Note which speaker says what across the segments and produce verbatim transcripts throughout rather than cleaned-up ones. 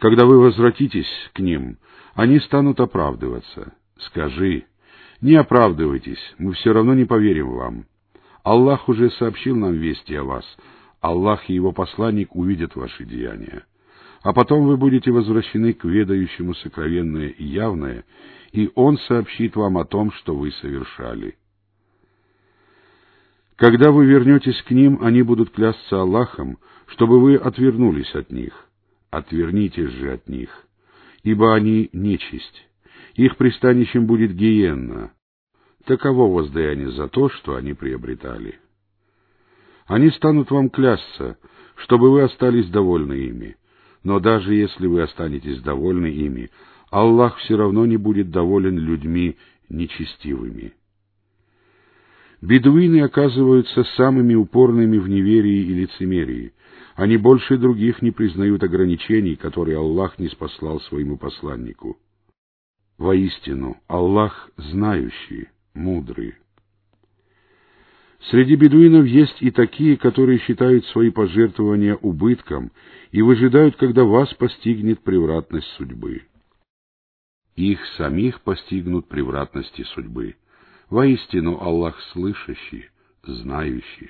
Speaker 1: Когда вы возвратитесь к ним, они станут оправдываться. Скажи: не оправдывайтесь, мы все равно не поверим вам. Аллах уже сообщил нам вести о вас. Аллах и его посланник увидят ваши деяния. А потом вы будете возвращены к ведающему сокровенное и явное, и он сообщит вам о том, что вы совершали. Когда вы вернетесь к ним, они будут клясться Аллахом, чтобы вы отвернулись от них. Отвернитесь же от них, ибо они нечисть. Их пристанищем будет гиенна. Таково воздаяние за то, что они приобретали. Они станут вам клясться, чтобы вы остались довольны ими. Но даже если вы останетесь довольны ими, Аллах все равно не будет доволен людьми нечестивыми. Бедуины оказываются самыми упорными в неверии и лицемерии. Они больше других не признают ограничений, которые Аллах ниспослал своему посланнику. Воистину, Аллах знающий, мудрый. Среди бедуинов есть и такие, которые считают свои пожертвования убытком и выжидают, когда вас постигнет превратность судьбы. Их самих постигнут превратности судьбы. Воистину, Аллах слышащий, знающий.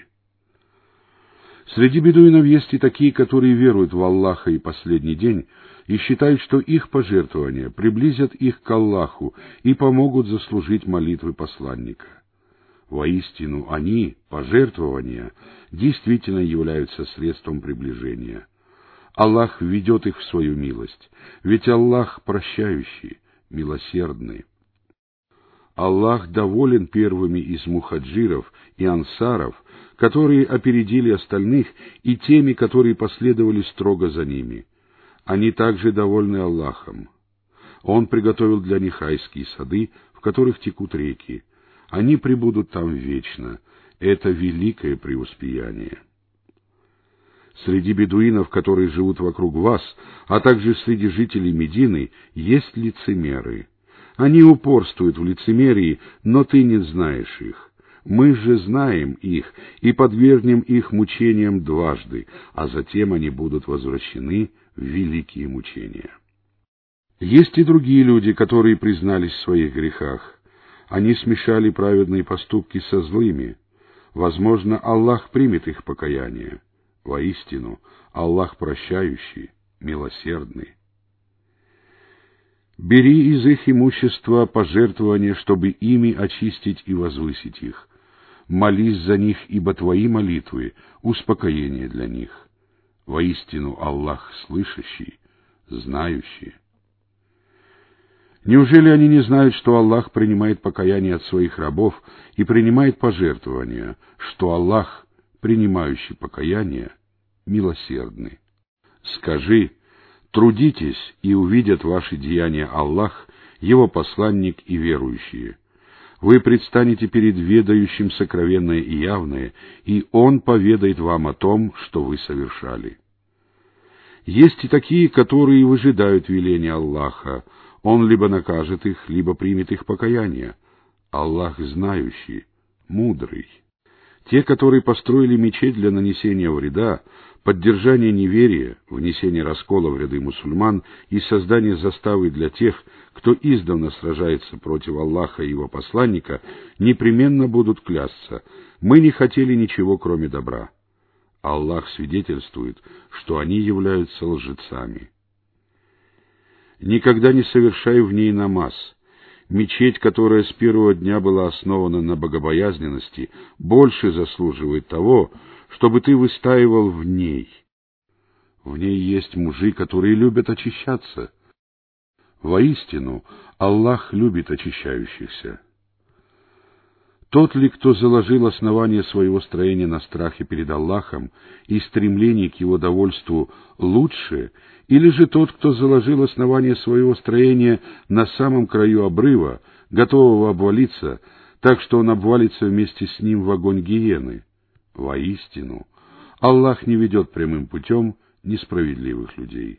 Speaker 1: Среди бедуинов есть и такие, которые веруют в Аллаха и последний день и считают, что их пожертвования приблизят их к Аллаху и помогут заслужить молитвы посланника. Воистину, они, пожертвования, действительно являются средством приближения. Аллах введет их в свою милость, ведь Аллах прощающий, милосердный. Аллах доволен первыми из мухаджиров и ансаров, которые опередили остальных, и теми, которые последовали строго за ними. Они также довольны Аллахом. Он приготовил для них райские сады, в которых текут реки. Они пребудут там вечно. Это великое преуспеяние. Среди бедуинов, которые живут вокруг вас, а также среди жителей Медины, есть лицемеры. Они упорствуют в лицемерии, но ты не знаешь их. Мы же знаем их и подвергнем их мучениям дважды, а затем они будут возвращены в великие мучения. Есть и другие люди, которые признались в своих грехах. Они смешали праведные поступки со злыми. Возможно, Аллах примет их покаяние. Воистину, Аллах прощающий, милосердный. Бери из их имущества пожертвования, чтобы ими очистить и возвысить их. Молись за них, ибо твои молитвы — успокоение для них. Воистину, Аллах слышащий, знающий. Неужели они не знают, что Аллах принимает покаяние от своих рабов и принимает пожертвования, что Аллах, принимающий покаяние, милосердный? Скажи: трудитесь, и увидят ваши деяния Аллах, Его посланник и верующие. Вы предстанете перед ведающим сокровенное и явное, и Он поведает вам о том, что вы совершали. Есть и такие, которые выжидают веления Аллаха. Он либо накажет их, либо примет их покаяние. Аллах знающий, мудрый. Те, которые построили мечеть для нанесения вреда, поддержания неверия, внесения раскола в ряды мусульман и создания заставы для тех, кто издавна сражается против Аллаха и Его посланника, непременно будут клясться: мы не хотели ничего, кроме добра. Аллах свидетельствует, что они являются лжецами. Никогда не совершай в ней намаз. Мечеть, которая с первого дня была основана на богобоязненности, больше заслуживает того, чтобы ты выстаивал в ней. В ней есть мужи, которые любят очищаться. Воистину, Аллах любит очищающихся. Тот ли, кто заложил основание своего строения на страхе перед Аллахом и стремлении к Его довольству, лучше, или же тот, кто заложил основание своего строения на самом краю обрыва, готового обвалиться, так что он обвалится вместе с ним в огонь гиены? Воистину, Аллах не ведет прямым путем несправедливых людей.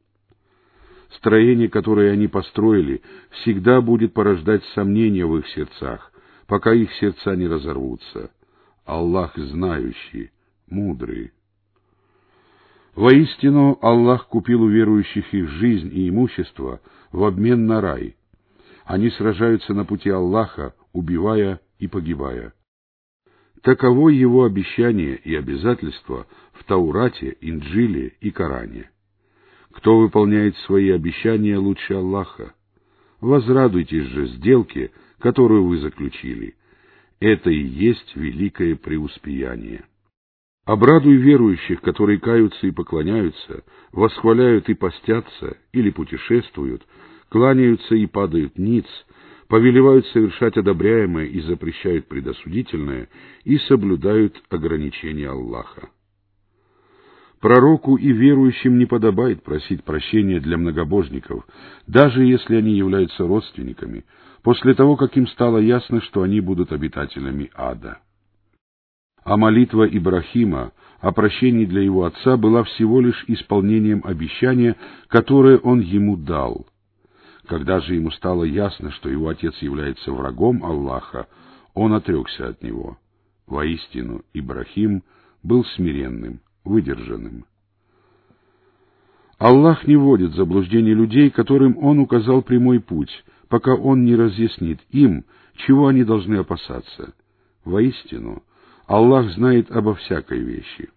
Speaker 1: Строение, которое они построили, всегда будет порождать сомнения в их сердцах, пока их сердца не разорвутся. Аллах знающий, мудрый. Воистину, Аллах купил у верующих их жизнь и имущество в обмен на рай. Они сражаются на пути Аллаха, убивая и погибая. Таково его обещание и обязательство в Таурате, Инджиле и Коране. Кто выполняет свои обещания лучше Аллаха? Возрадуйтесь же сделке, которую вы заключили. Это и есть великое преуспеяние. Обрадуй верующих, которые каются и поклоняются, восхваляют и постятся или путешествуют, кланяются и падают ниц, повелевают совершать одобряемое и запрещают предосудительное, и соблюдают ограничения Аллаха. Пророку и верующим не подобает просить прощения для многобожников, даже если они являются родственниками, после того, как им стало ясно, что они будут обитателями ада. А молитва Ибрахима о прощении для его отца была всего лишь исполнением обещания, которое он ему дал. Когда же ему стало ясно, что его отец является врагом Аллаха, он отрекся от него. Воистину, Ибрахим был смиренным, выдержанным. Аллах не вводит в заблуждение людей, которым Он указал прямой путь, пока Он не разъяснит им, чего они должны опасаться. Воистину, Аллах знает обо всякой вещи.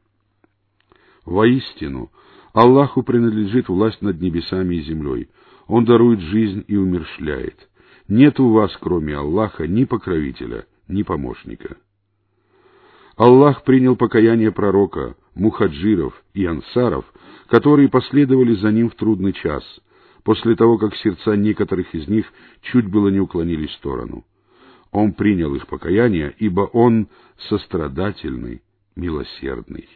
Speaker 1: Воистину, Аллаху принадлежит власть над небесами и землей. Он дарует жизнь и умерщвляет. Нет у вас, кроме Аллаха, ни покровителя, ни помощника. Аллах принял покаяние пророка, мухаджиров и ансаров, которые последовали за ним в трудный час, после того, как сердца некоторых из них чуть было не уклонились в сторону. Он принял их покаяние, ибо Он сострадательный, милосердный.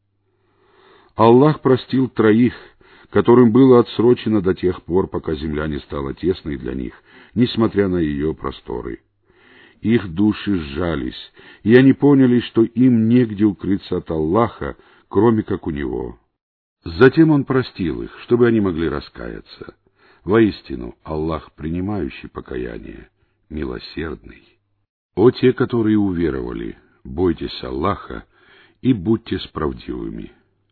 Speaker 1: Аллах простил троих, которым было отсрочено до тех пор, пока земля не стала тесной для них, несмотря на ее просторы. Их души сжались, и они поняли, что им негде укрыться от Аллаха, кроме как у Него. Затем Он простил их, чтобы они могли раскаяться. Воистину, Аллах, принимающий покаяние, милосердный. О те, которые уверовали, бойтесь Аллаха и будьте справедливыми.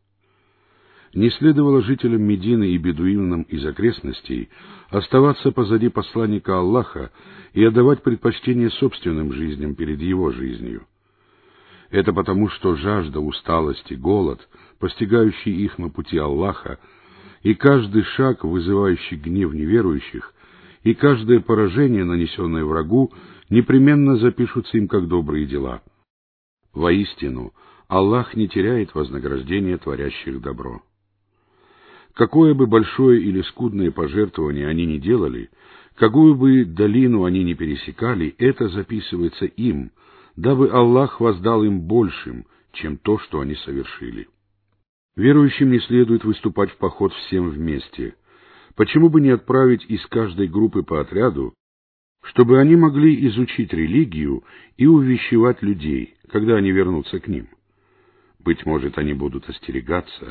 Speaker 1: Не следовало жителям Медины и бедуинам из окрестностей оставаться позади посланника Аллаха и отдавать предпочтение собственным жизням перед его жизнью. Это потому, что жажда, усталость и голод, постигающий их на пути Аллаха, и каждый шаг, вызывающий гнев неверующих, и каждое поражение, нанесенное врагу, непременно запишутся им как добрые дела. Воистину, Аллах не теряет вознаграждения творящих добро. Какое бы большое или скудное пожертвование они ни делали, какую бы долину они ни пересекали, это записывается им, дабы Аллах воздал им большим, чем то, что они совершили. Верующим не следует выступать в поход всем вместе. Почему бы не отправить из каждой группы по отряду, чтобы они могли изучить религию и увещевать людей, когда они вернутся к ним? Быть может, они будут остерегаться.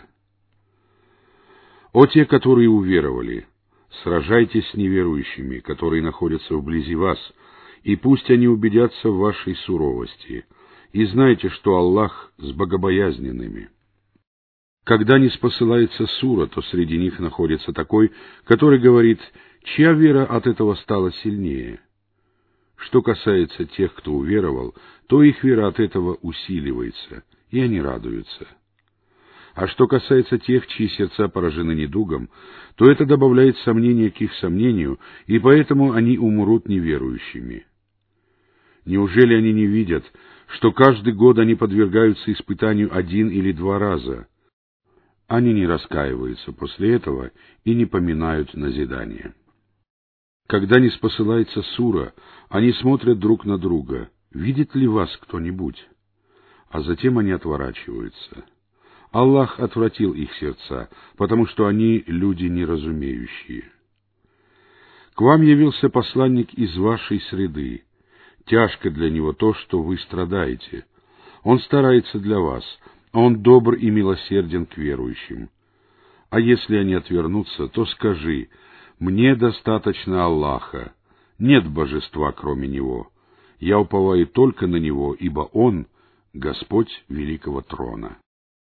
Speaker 1: О те, которые уверовали, сражайтесь с неверующими, которые находятся вблизи вас, и пусть они убедятся в вашей суровости, и знайте, что Аллах с богобоязненными. Когда не спосылается сура, то среди них находится такой, который говорит, чья вера от этого стала сильнее. Что касается тех, кто уверовал, то их вера от этого усиливается, и они радуются. А что касается тех, чьи сердца поражены недугом, то это добавляет сомнения к их сомнению, и поэтому они умрут неверующими. Неужели они не видят, что каждый год они подвергаются испытанию один или два раза? Они не раскаиваются после этого и не поминают назидания. Когда не спосылается сура, они смотрят друг на друга, видит ли вас кто-нибудь? А затем они отворачиваются. Аллах отвратил их сердца, потому что они люди неразумеющие. К вам явился посланник из вашей среды. Тяжко для него то, что вы страдаете. Он старается для вас, он добр и милосерден к верующим. А если они отвернутся, то скажи, мне достаточно Аллаха, нет божества кроме Него. Я уповаю только на Него, ибо Он — Господь великого трона.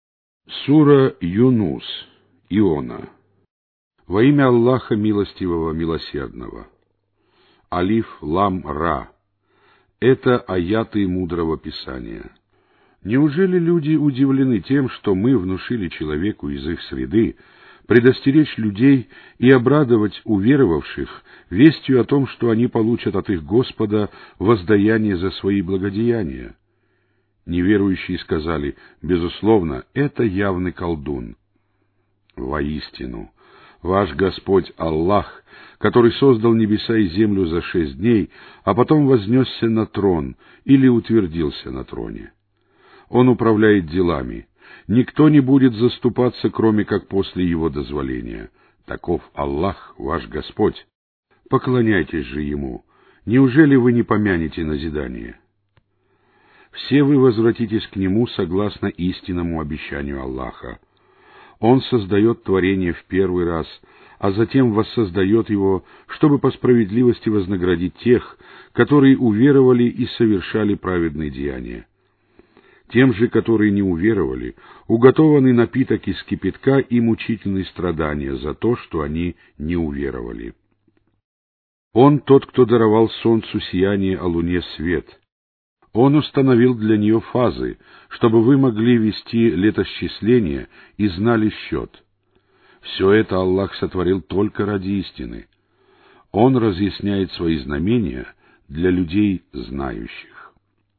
Speaker 1: Сура Юнус, Иона. Во имя Аллаха Милостивого, Милосердного. Алиф, Лам, Ра. Это аяты мудрого Писания. Неужели люди удивлены тем, что мы внушили человеку из их среды предостеречь людей и обрадовать уверовавших вестью о том, что они получат от их Господа воздаяние за свои благодеяния? Неверующие сказали: безусловно, это явный колдун. Воистину, ваш Господь Аллах, который создал небеса и землю за шесть дней, а потом вознесся на трон или утвердился на троне. Он управляет делами. Никто не будет заступаться, кроме как после его дозволения. Таков Аллах, ваш Господь. Поклоняйтесь же Ему. Неужели вы не помянете назидание? Все вы возвратитесь к Нему согласно истинному обещанию Аллаха. Он создает творение в первый раз, а затем воссоздает его, чтобы по справедливости вознаградить тех, которые уверовали и совершали праведные деяния. Тем же, которые не уверовали, уготованный напиток из кипятка и мучительные страдания за то, что они не уверовали. Он тот, кто даровал солнцу сияние, а луне свет. Он установил для нее фазы, чтобы вы могли вести летосчисление и знали счет. Все это Аллах сотворил только ради истины. Он разъясняет свои знамения для людей знающих.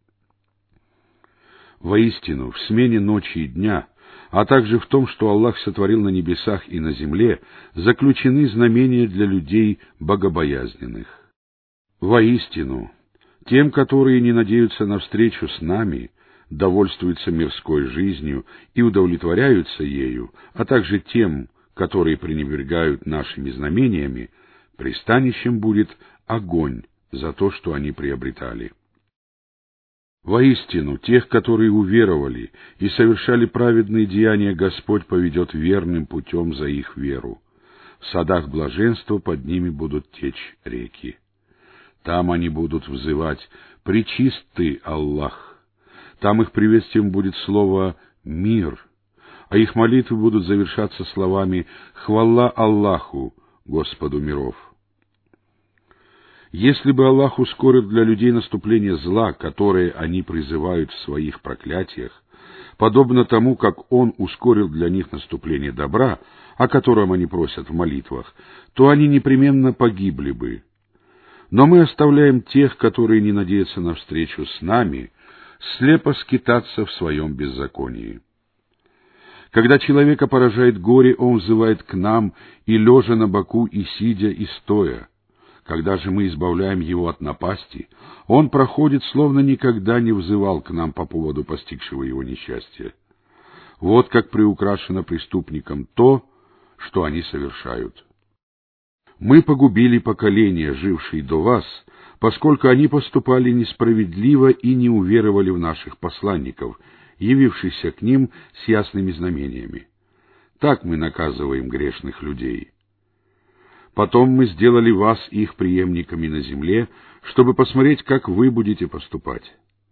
Speaker 1: Воистину, в смене ночи и дня, а также в том, что Аллах сотворил на небесах и на земле, заключены знамения для людей богобоязненных. Воистину, тем, которые не надеются на встречу с нами, довольствуются мирской жизнью и удовлетворяются ею, а также тем, которые пренебрегают нашими знамениями, пристанищем будет огонь за то, что они приобретали. Воистину, тех, которые уверовали и совершали праведные деяния, Господь поведет верным путем за их веру. В садах блаженства под ними будут течь реки. Там они будут взывать: «Пречист ты, Аллах». Там их приветствием будет слово «мир», а их молитвы будут завершаться словами «Хвала Аллаху, Господу миров». Если бы Аллах ускорил для людей наступление зла, которое они призывают в своих проклятиях, подобно тому, как Он ускорил для них наступление добра, о котором они просят в молитвах, то они непременно погибли бы. Но мы оставляем тех, которые не надеются на встречу с нами, слепо скитаться в своем беззаконии. Когда человека поражает горе, он взывает к нам и лежа на боку, и сидя, и стоя. Когда же мы избавляем его от напасти, он проходит, словно никогда не взывал к нам по поводу постигшего его несчастья. Вот как приукрашено преступникам то, что они совершают. Мы погубили поколения, жившие до вас, поскольку они поступали несправедливо и не уверовали в наших посланников, явившихся к ним с ясными знамениями. Так мы наказываем грешных людей. Потом мы сделали вас их преемниками на земле, чтобы посмотреть, как вы будете поступать.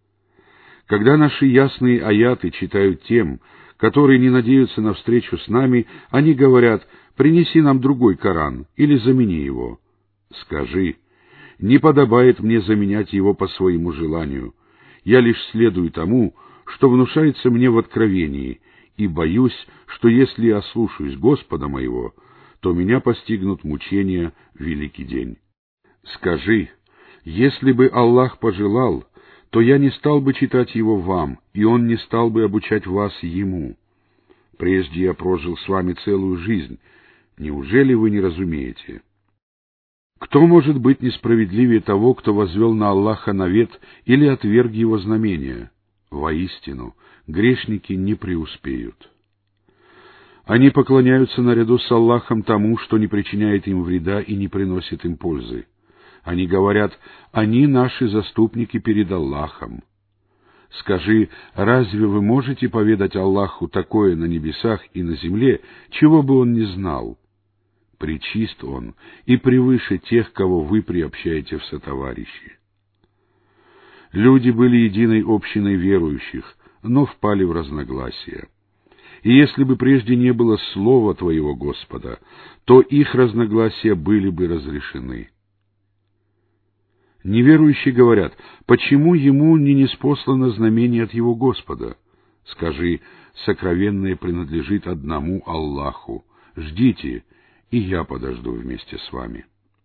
Speaker 1: Когда наши ясные аяты читают тем, которые не надеются на встречу с нами, они говорят: «Принеси нам другой Коран или замени его». Скажи: «Не подобает мне заменять его по своему желанию. Я лишь следую тому, что внушается мне в откровении, и боюсь, что если я ослушаюсь Господа моего, то меня постигнут мучения в великий день». Скажи: «Если бы Аллах пожелал, то я не стал бы читать его вам, и он не стал бы обучать вас ему. Прежде я прожил с вами целую жизнь. Неужели вы не разумеете? Кто может быть несправедливее того, кто возвел на Аллаха навет или отверг его знамения? Воистину, грешники не преуспеют. Они поклоняются наряду с Аллахом тому, что не причиняет им вреда и не приносит им пользы. Они говорят: «Они наши заступники перед Аллахом». Скажи: разве вы можете поведать Аллаху такое на небесах и на земле, чего бы Он не знал? Пречист Он и превыше тех, кого вы приобщаете в сотоварищи. Люди были единой общиной верующих, но впали в разногласия. И если бы прежде не было слова Твоего, Господа, то их разногласия были бы разрешены. Неверующие говорят: почему ему не ниспослано знамение от его Господа? Скажи: сокровенное принадлежит одному Аллаху. Ждите, и я подожду вместе с вами.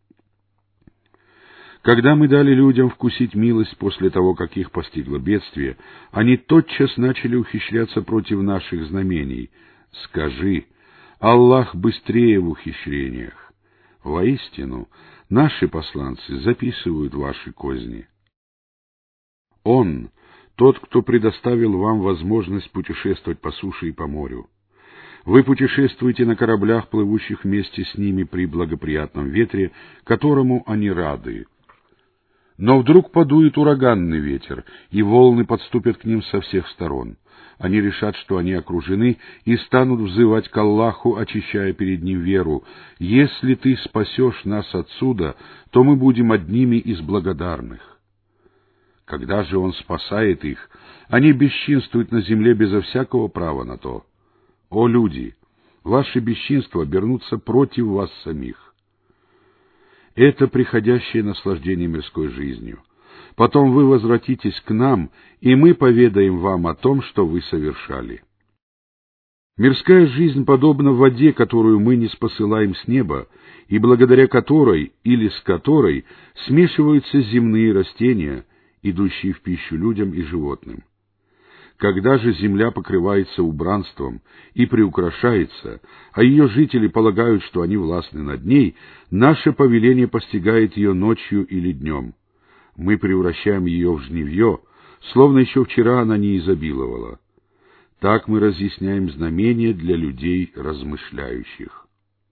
Speaker 1: Когда мы дали людям вкусить милость после того, как их постигло бедствие, они тотчас начали ухищряться против наших знамений. Скажи: Аллах быстрее в ухищрениях. Воистину, наши посланцы записывают ваши козни. Он, тот, кто предоставил вам возможность путешествовать по суше и по морю. Вы путешествуете на кораблях, плывущих вместе с ними при благоприятном ветре, которому они рады. Но вдруг подует ураганный ветер, и волны подступят к ним со всех сторон. Они решат, что они окружены, и станут взывать к Аллаху, очищая перед Ним веру. «Если Ты спасешь нас отсюда, то мы будем одними из благодарных». Когда же Он спасает их, они бесчинствуют на земле безо всякого права на то. О люди, ваши бесчинства обернутся против вас самих. Это приходящее наслаждение мирской жизнью. Потом вы возвратитесь к нам, и мы поведаем вам о том, что вы совершали. Мирская жизнь подобна воде, которую мы не спосылаем с неба, и благодаря которой или с которой смешиваются земные растения, идущие в пищу людям и животным. Когда же земля покрывается убранством и приукрашается, а ее жители полагают, что они властны над ней, наше повеление постигает ее ночью или днем. Мы превращаем ее в жнивье, словно еще вчера она не изобиловала. Так мы разъясняем знамения для людей размышляющих.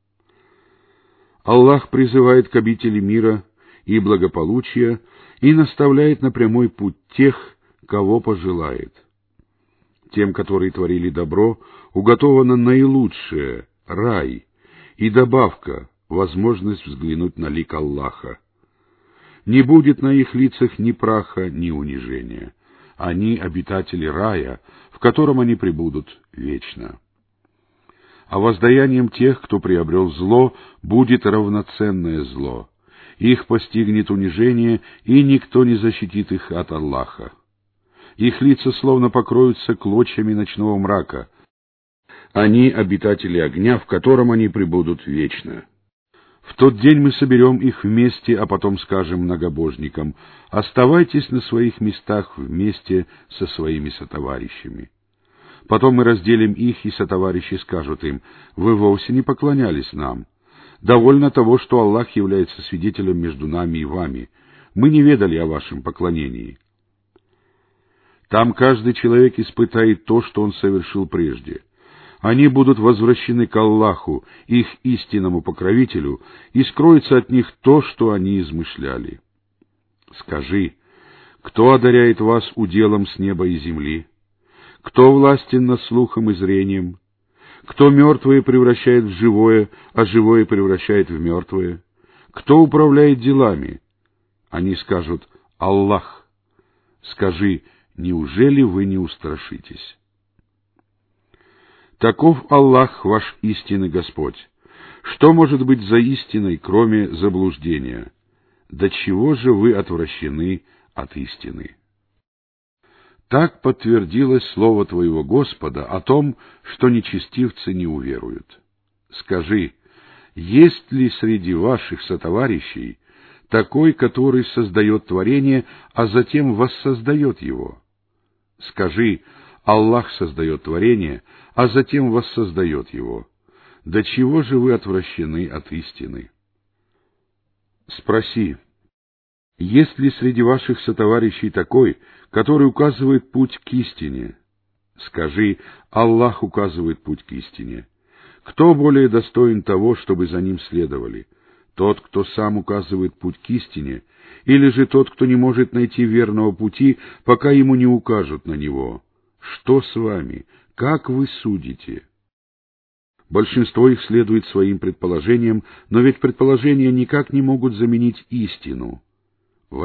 Speaker 1: Аллах призывает к обители мира и благополучия и наставляет на прямой путь тех, кого пожелает. Тем, которые творили добро, уготовано наилучшее — рай, и добавка — возможность взглянуть на лик Аллаха. Не будет на их лицах ни праха, ни унижения. Они — обитатели рая, в котором они пребудут вечно. А воздаянием тех, кто приобрел зло, будет равноценное зло. Их постигнет унижение, и никто не защитит их от Аллаха. Их лица словно покроются клочьями ночного мрака. Они — обитатели огня, в котором они пребудут вечно. В тот день мы соберем их вместе, а потом скажем многобожникам: оставайтесь на своих местах вместе со своими сотоварищами. Потом мы разделим их, и сотоварищи скажут им: вы вовсе не поклонялись нам. Довольно того, что Аллах является свидетелем между нами и вами. Мы не ведали о вашем поклонении. Там каждый человек испытает то, что он совершил прежде. Они будут возвращены к Аллаху, их истинному покровителю, и скроется от них то, что они измышляли. Скажи: кто одаряет вас уделом с неба и земли? Кто властен над слухом и зрением? Кто мертвое превращает в живое, а живое превращает в мертвое? Кто управляет делами? Они скажут: Аллах. Скажи: неужели вы не устрашитесь? Таков Аллах, ваш истинный Господь. Что может быть за истиной, кроме заблуждения? До чего же вы отвращены от истины? Так подтвердилось слово Твоего Господа о том, что нечестивцы не уверуют. Скажи: есть ли среди ваших сотоварищей такой, который создает творение, а затем воссоздает его? Скажи: Аллах создает творение, а затем воссоздает его. До чего же вы отвращены от истины? Спроси: есть ли среди ваших сотоварищей такой, который указывает путь к истине? Скажи: Аллах указывает путь к истине. Кто более достоин того, чтобы за ним следовали? Тот, кто сам указывает путь к истине, или же тот, кто не может найти верного пути, пока ему не укажут на него? Что с вами? Как вы судите? Большинство их следует своим предположениям, но ведь предположения никак не могут заменить истину.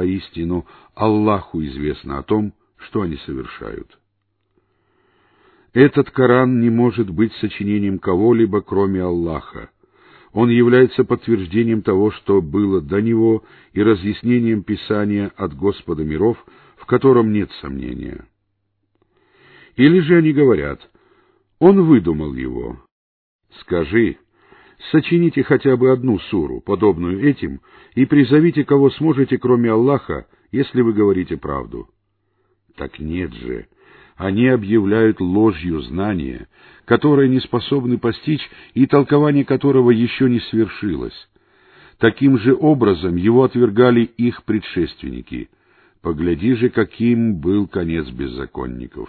Speaker 1: Воистину, Аллаху известно о том, что они совершают. Этот Коран не может быть сочинением кого-либо, кроме Аллаха. Он является подтверждением того, что было до него, и разъяснением Писания от Господа миров, в котором нет сомнения. Или же они говорят: он выдумал его. Скажи: сочините хотя бы одну суру, подобную этим, и призовите, кого сможете, кроме Аллаха, если вы говорите правду. Так нет же. Они объявляют ложью знания, которое не способны постичь и толкование которого еще не свершилось. Таким же образом его отвергали их предшественники. Погляди же, каким был конец беззаконников.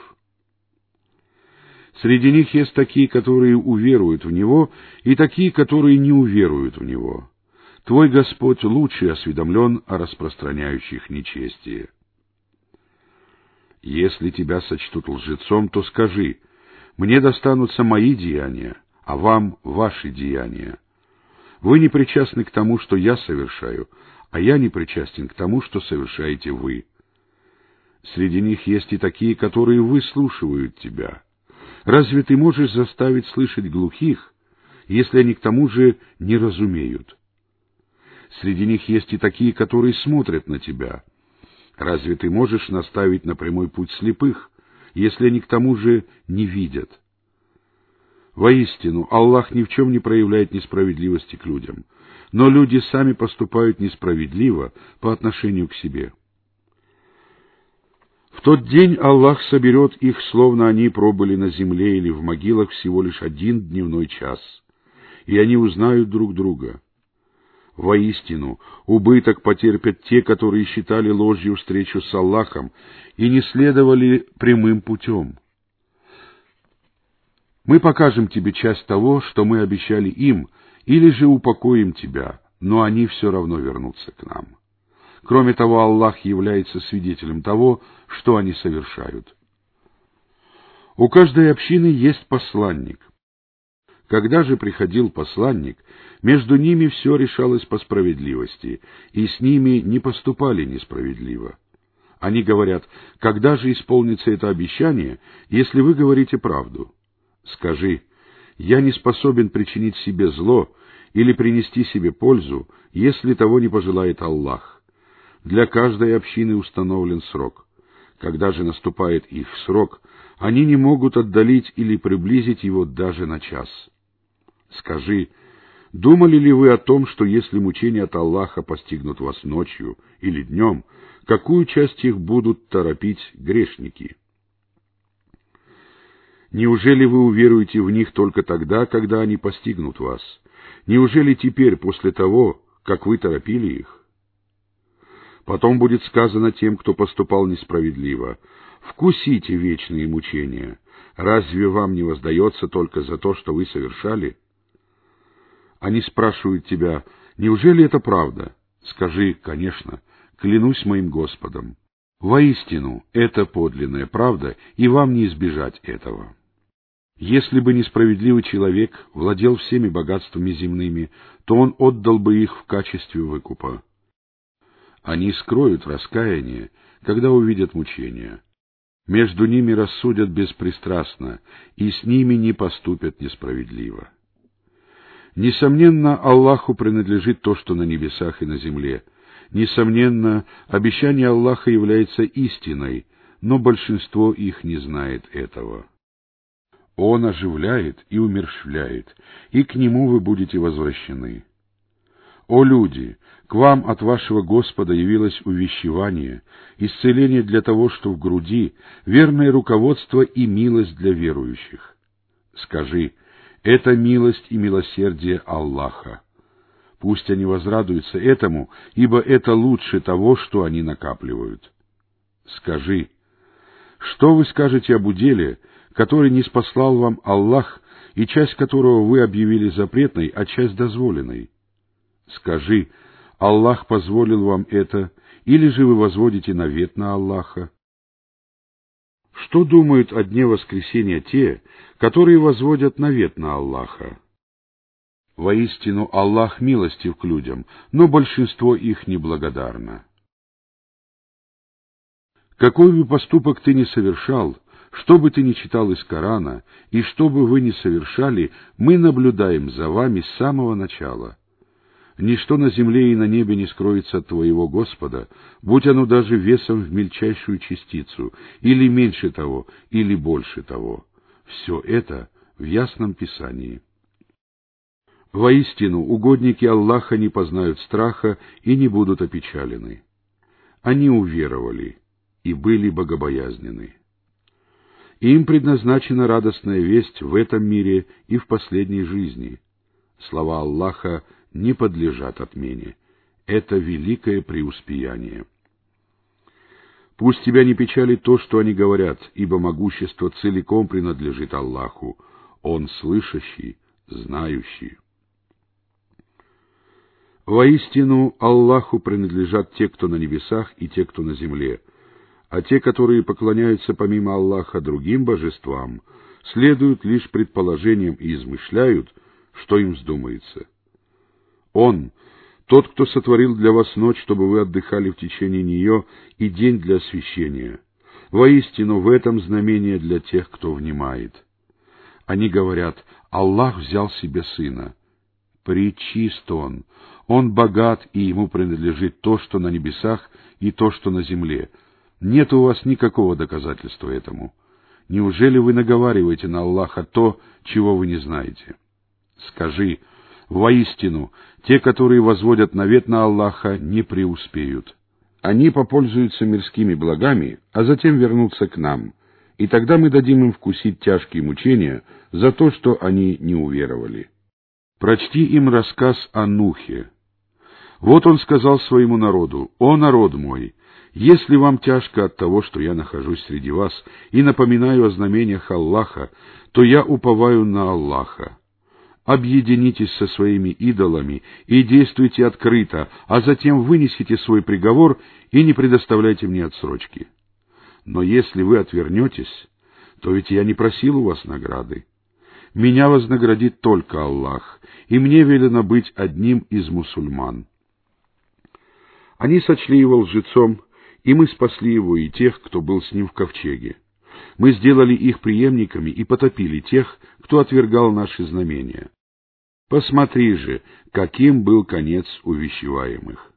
Speaker 1: Среди них есть такие, которые уверуют в него, и такие, которые не уверуют в него. Твой Господь лучше осведомлен о распространяющих нечестие. Если тебя сочтут лжецом, то скажи: мне достанутся мои деяния, а вам ваши деяния. Вы не причастны к тому, что я совершаю, а я не причастен к тому, что совершаете вы. Среди них есть и такие, которые выслушивают тебя. Разве ты можешь заставить слышать глухих, если они к тому же не разумеют? Среди них есть и такие, которые смотрят на тебя. Разве ты можешь наставить на прямой путь слепых, если они к тому же не видят? Воистину, Аллах ни в чем не проявляет несправедливости к людям, но люди сами поступают несправедливо по отношению к себе. В тот день Аллах соберет их, словно они пробыли на земле или в могилах всего лишь один дневной час, и они узнают друг друга. Воистину, убыток потерпят те, которые считали ложью встречу с Аллахом и не следовали прямым путем. Мы покажем тебе часть того, что мы обещали им, или же упокоим тебя, но они все равно вернутся к нам. Кроме того, Аллах является свидетелем того, что они совершают. У каждой общины есть посланник. Когда же приходил посланник, между ними все решалось по справедливости, и с ними не поступали несправедливо. Они говорят: когда же исполнится это обещание, если вы говорите правду? Скажи: я не способен причинить себе зло или принести себе пользу, если того не пожелает Аллах. Для каждой общины установлен срок. Когда же наступает их срок, они не могут отдалить или приблизить его даже на час. Скажи: думали ли вы о том, что если мучения от Аллаха постигнут вас ночью или днем, какую часть их будут торопить грешники? Неужели вы уверуете в них только тогда, когда они постигнут вас? Неужели теперь, после того, как вы торопили их? Потом будет сказано тем, кто поступал несправедливо: вкусите вечные мучения. Разве вам не воздается только за то, что вы совершали? Они спрашивают тебя: неужели это правда? Скажи: конечно, клянусь моим Господом. Воистину, это подлинная правда, и вам не избежать этого. Если бы несправедливый человек владел всеми богатствами земными, то он отдал бы их в качестве выкупа. Они скроют раскаяние, когда увидят мучения. Между ними рассудят беспристрастно, и с ними не поступят несправедливо. Несомненно, Аллаху принадлежит то, что на небесах и на земле. Несомненно, обещание Аллаха является истиной, но большинство их не знает этого. Он оживляет и умерщвляет, и к Нему вы будете возвращены. О люди, к вам от вашего Господа явилось увещевание, исцеление для того, что в груди, верное руководство и милость для верующих. Скажи: это милость и милосердие Аллаха. Пусть они возрадуются этому, ибо это лучше того, что они накапливают. Скажи: что вы скажете об уделе, который ниспослал вам Аллах, и часть которого вы объявили запретной, а часть дозволенной? Скажи: Аллах позволил вам это, или же вы возводите навет на Аллаха? Что думают о дне воскресения те, которые возводят навет на Аллаха? Воистину, Аллах милостив к людям, но большинство их неблагодарно. Какой бы поступок ты ни совершал, что бы ты ни читал из Корана, и что бы вы ни совершали, мы наблюдаем за вами с самого начала. Ничто на земле и на небе не скроется от твоего Господа, будь оно даже весом в мельчайшую частицу, или меньше того, или больше того. Все это в ясном Писании. Воистину, угодники Аллаха не познают страха и не будут опечалены. Они уверовали и были богобоязнены. Им предназначена радостная весть в этом мире и в последней жизни. Слова Аллаха не подлежат отмене. Это великое преуспеяние. Пусть тебя не печалит то, что они говорят, ибо могущество целиком принадлежит Аллаху. Он слышащий, знающий. Воистину, Аллаху принадлежат те, кто на небесах, и те, кто на земле, а те, которые поклоняются помимо Аллаха другим божествам, следуют лишь предположениям и измышляют, что им вздумается. Он, тот, кто сотворил для вас ночь, чтобы вы отдыхали в течение нее, и день для освящения. Воистину, в этом знамение для тех, кто внимает. Они говорят: Аллах взял себе сына. Пречист он, он богат, и ему принадлежит то, что на небесах, и то, что на земле. Нет у вас никакого доказательства этому. Неужели вы наговариваете на Аллаха то, чего вы не знаете? Скажи: воистину, те, которые возводят навет на Аллаха, не преуспеют. Они попользуются мирскими благами, а затем вернутся к нам, и тогда мы дадим им вкусить тяжкие мучения за то, что они не уверовали. Прочти им рассказ о Нухе. Вот он сказал своему народу: «О народ мой, если вам тяжко от того, что я нахожусь среди вас и напоминаю о знамениях Аллаха, то я уповаю на Аллаха. Объединитесь со своими идолами и действуйте открыто, а затем вынесите свой приговор и не предоставляйте мне отсрочки. Но если вы отвернетесь, то ведь я не просил у вас награды. Меня вознаградит только Аллах, и мне велено быть одним из мусульман». Они сочли его лжецом, и мы спасли его и тех, кто был с ним в ковчеге. Мы сделали их преемниками и потопили тех, кто отвергал наши знамения. Посмотри же, каким был конец увещеваемых.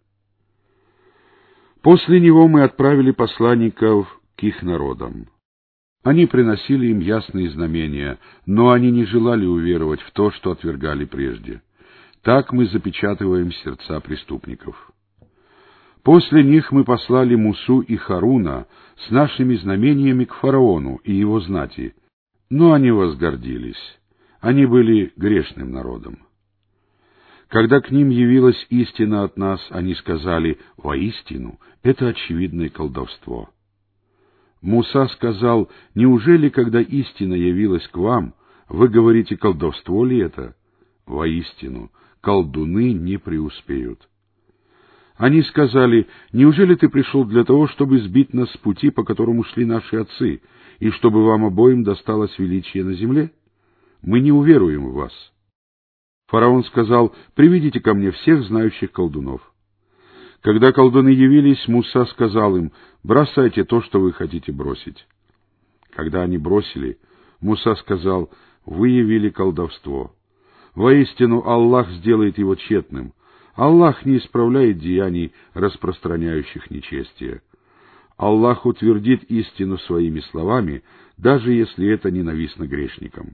Speaker 1: После него мы отправили посланников к их народам. Они приносили им ясные знамения, но они не желали уверовать в то, что отвергали прежде. Так мы запечатываем сердца преступников. После них мы послали Мусу и Харуна с нашими знамениями к фараону и его знати, но они возгордились. Они были грешным народом. Когда к ним явилась истина от нас, они сказали: «Воистину, это очевидное колдовство». Муса сказал: «Неужели, когда истина явилась к вам, вы говорите, колдовство ли это? Воистину, колдуны не преуспеют». Они сказали: «Неужели ты пришел для того, чтобы сбить нас с пути, по которому шли наши отцы, и чтобы вам обоим досталось величие на земле? Мы не уверуем в вас». Фараон сказал: «Приведите ко мне всех знающих колдунов». Когда колдуны явились, Муса сказал им: «Бросайте то, что вы хотите бросить». Когда они бросили, Муса сказал: «Вы явили колдовство. Воистину, Аллах сделает его тщетным. Аллах не исправляет деяний, распространяющих нечестие. Аллах утвердит истину своими словами, даже если это ненавистно грешникам».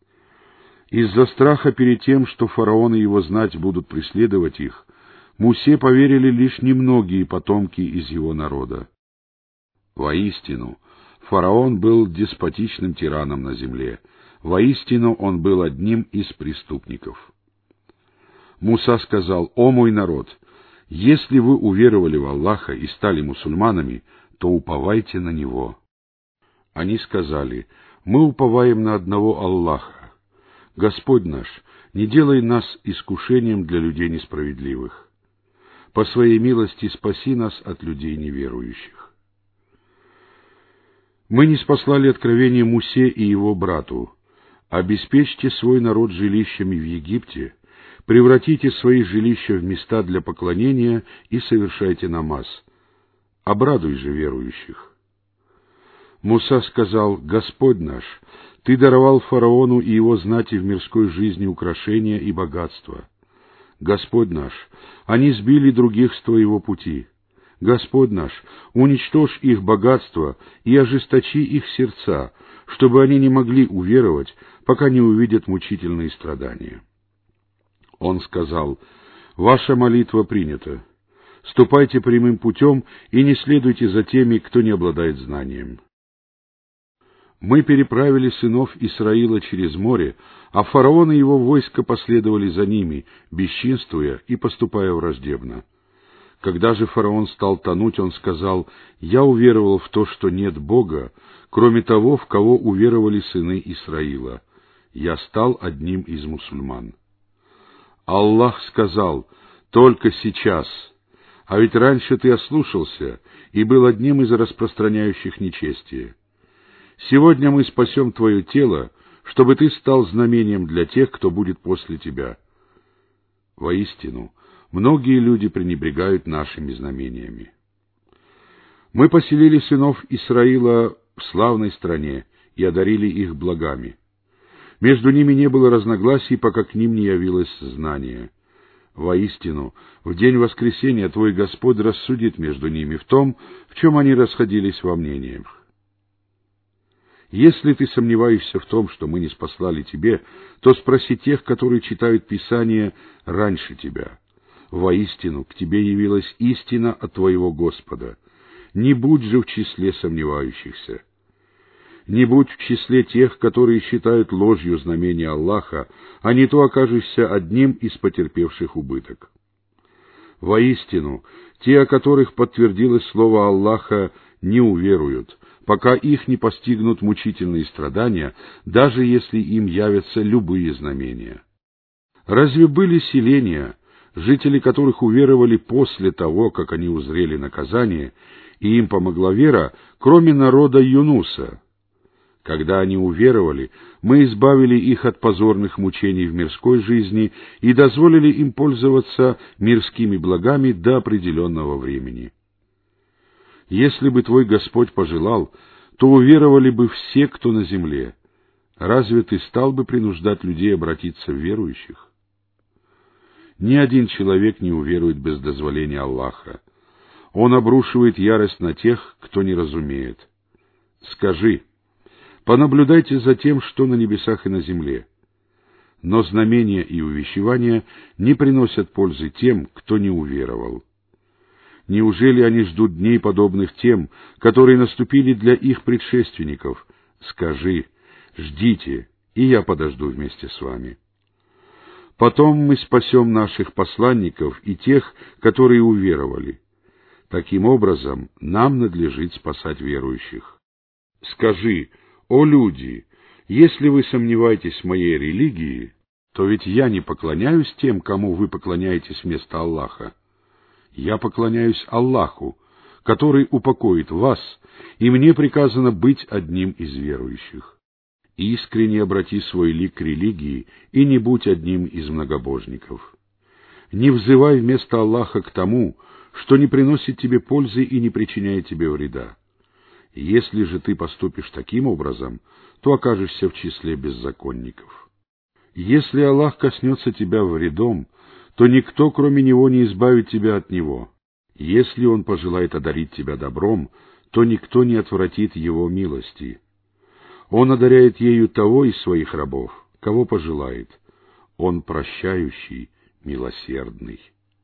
Speaker 1: Из-за страха перед тем, что фараон и его знать будут преследовать их, Мусе поверили лишь немногие потомки из его народа. Воистину, фараон был деспотичным тираном на земле. Воистину, он был одним из преступников. Муса сказал: «О мой народ, если вы уверовали в Аллаха и стали мусульманами, то уповайте на Него». Они сказали: «Мы уповаем на одного Аллаха. Господь наш, не делай нас искушением для людей несправедливых. По своей милости спаси нас от людей неверующих». Мы ниспослали откровение Мусе и его брату: «Обеспечьте свой народ жилищами в Египте, превратите свои жилища в места для поклонения и совершайте намаз. Обрадуй же верующих». Муса сказал: «Господь наш, Ты даровал фараону и его знати в мирской жизни украшения и богатства. Господь наш, они сбили других с Твоего пути. Господь наш, уничтожь их богатство и ожесточи их сердца, чтобы они не могли уверовать, пока не увидят мучительные страдания». Он сказал: «Ваша молитва принята. Ступайте прямым путем и не следуйте за теми, кто не обладает знанием». Мы переправили сынов Исраила через море, а фараон и его войско последовали за ними, бесчинствуя и поступая враждебно. Когда же фараон стал тонуть, он сказал: «Я уверовал в то, что нет Бога, кроме того, в кого уверовали сыны Исраила. Я стал одним из мусульман». Аллах сказал: «Только сейчас, а ведь раньше ты ослушался и был одним из распространяющих нечестие. Сегодня мы спасем твое тело, чтобы ты стал знамением для тех, кто будет после тебя». Воистину, многие люди пренебрегают нашими знамениями. Мы поселили сынов Исраила в славной стране и одарили их благами. Между ними не было разногласий, пока к ним не явилось знание. Воистину, в день воскресения твой Господь рассудит между ними в том, в чем они расходились во мнениях. Если ты сомневаешься в том, что мы не спаслали тебе, то спроси тех, которые читают Писание раньше тебя. Воистину, к тебе явилась истина от твоего Господа. Не будь же в числе сомневающихся. Не будь в числе тех, которые считают ложью знамения Аллаха, а не то окажешься одним из потерпевших убыток. Воистину, те, о которых подтвердилось слово Аллаха, не уверуют, пока их не постигнут мучительные страдания, даже если им явятся любые знамения. Разве были селения, жители которых уверовали после того, как они узрели наказание, и им помогла вера, кроме народа Юнуса? Когда они уверовали, мы избавили их от позорных мучений в мирской жизни и дозволили им пользоваться мирскими благами до определенного времени. Если бы твой Господь пожелал, то уверовали бы все, кто на земле. Разве ты стал бы принуждать людей обратиться в верующих? Ни один человек не уверует без дозволения Аллаха. Он обрушивает ярость на тех, кто не разумеет. Скажи: понаблюдайте за тем, что на небесах и на земле. Но знамения и увещевания не приносят пользы тем, кто не уверовал. Неужели они ждут дней, подобных тем, которые наступили для их предшественников? Скажи: ждите, и я подожду вместе с вами. Потом мы спасем наших посланников и тех, которые уверовали. Таким образом, нам надлежит спасать верующих. Скажи: о люди, если вы сомневаетесь в моей религии, то ведь я не поклоняюсь тем, кому вы поклоняетесь вместо Аллаха. Я поклоняюсь Аллаху, который упокоит вас, и мне приказано быть одним из верующих. Искренне обрати свой лик к религии и не будь одним из многобожников. Не взывай вместо Аллаха к тому, что не приносит тебе пользы и не причиняет тебе вреда. Если же ты поступишь таким образом, то окажешься в числе беззаконников. Если Аллах коснется тебя вредом, то никто, кроме Него, не избавит тебя от него. Если Он пожелает одарить тебя добром, то никто не отвратит Его милости. Он одаряет ею того из своих рабов, кого пожелает. Он прощающий, милосердный.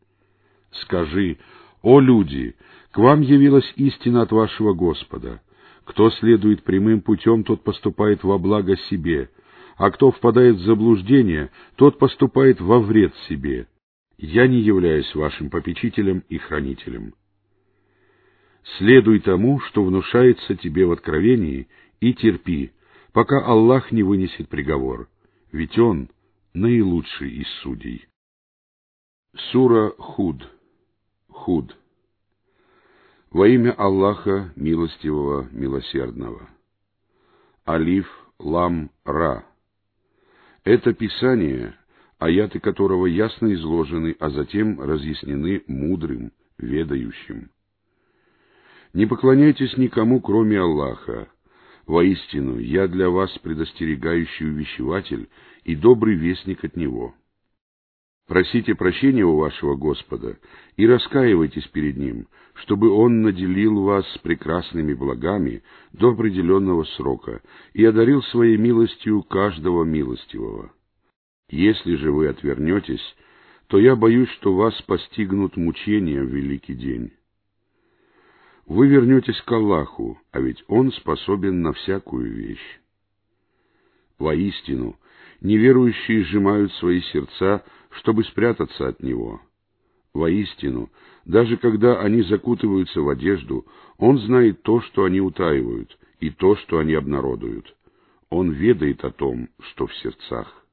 Speaker 1: Скажи: о люди, к вам явилась истина от вашего Господа. Кто следует прямым путем, тот поступает во благо себе, а кто впадает в заблуждение, тот поступает во вред себе. Я не являюсь вашим попечителем и хранителем. Следуй тому, что внушается тебе в откровении, и терпи, пока Аллах не вынесет приговор, ведь Он наилучший из судей. Сура Худ. Худ. Во имя Аллаха Милостивого, Милосердного. Алиф, Лам, Ра. Это Писание, аяты которого ясно изложены, а затем разъяснены мудрым, ведающим. Не поклоняйтесь никому, кроме Аллаха, Воистину, я для вас предостерегающий увещеватель и добрый вестник от Него. Просите прощения у вашего Господа и раскаивайтесь перед Ним, чтобы Он наделил вас прекрасными благами до определенного срока и одарил Своей милостью каждого милостивого. Если же вы отвернетесь, то я боюсь, что вас постигнут мучения в великий день. Вы вернетесь к Аллаху, а ведь Он способен на всякую вещь. Воистину, неверующие сжимают свои сердца, чтобы спрятаться от Него. Воистину, даже когда они закутываются в одежду, Он знает то, что они утаивают, и то, что они обнародуют. Он ведает о том, что в сердцах.